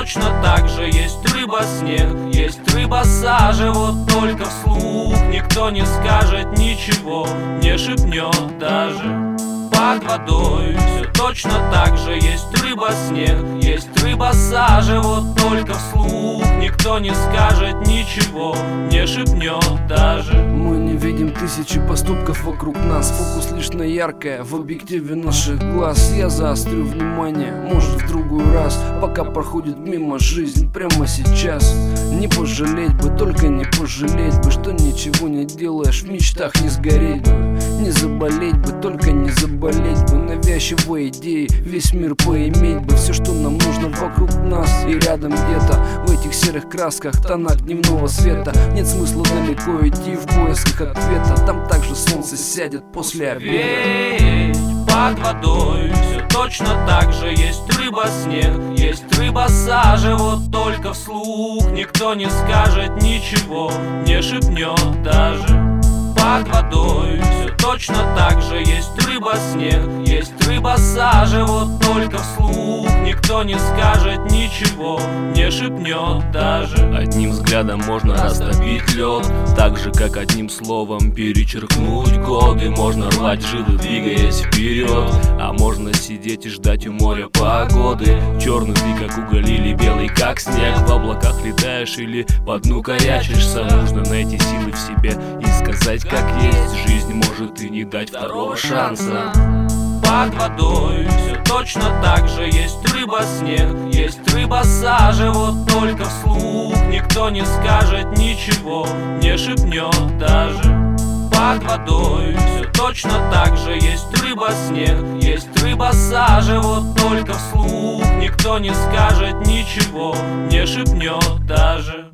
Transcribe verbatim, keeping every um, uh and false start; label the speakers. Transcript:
Speaker 1: точно так же есть рыба-снег, есть рыба-сажа, вот только вслух никто не скажет ничего, не шепнет даже. Под водой все точно так же есть рыба-снег, есть рыба-сажа, вот только вслух никто не скажет ничего, не шепнет даже.
Speaker 2: Мы не видим тысячи поступков вокруг нас, фокус лишь на яркое в объективе наших глаз. Я заострю внимание, может в другой раз, пока проходит мимо жизнь прямо сейчас. Не пожалеть бы, только не пожалеть бы, что ничего не делаешь, в мечтах не сгореть бы. Не заболеть бы, только не заболеть бы навязчивой идеи, весь мир поиметь бы. Все, что нам нужно вокруг нас и рядом где-то, в этих серых красках, тонах дневного света. Нет смысла далеко идти в поисках ответа, там также солнце сядет после обеда.
Speaker 1: Ведь под водой все точно так же есть рыба-снег, есть рыба-сажа, вот только вслух никто не скажет ничего, не шепнет даже. Под водой все точно так же есть рыба-снег, есть рыба-сажа, вот только вслух никто не скажет ничего, не шепнет даже.
Speaker 3: Одним взглядом можно растопить лед, так же как одним словом перечеркнуть годы. Можно рвать жилы, двигаясь вперед, а можно сидеть и ждать у моря погоды. Черный ты как уголь или белый как снег, в облаках летаешь или по дну корячишься. Нужно найти силы в себе и сказать как есть, жизнь может и не дать второго шанса.
Speaker 1: Под водой все точно так же есть рыба-снег, есть рыба-сажа, вот только вслух никто не скажет ничего, не шепнет даже. Под водой все точно так же есть рыба-снег, есть рыба-сажа, вот только вслух никто не скажет ничего, не шепнет даже.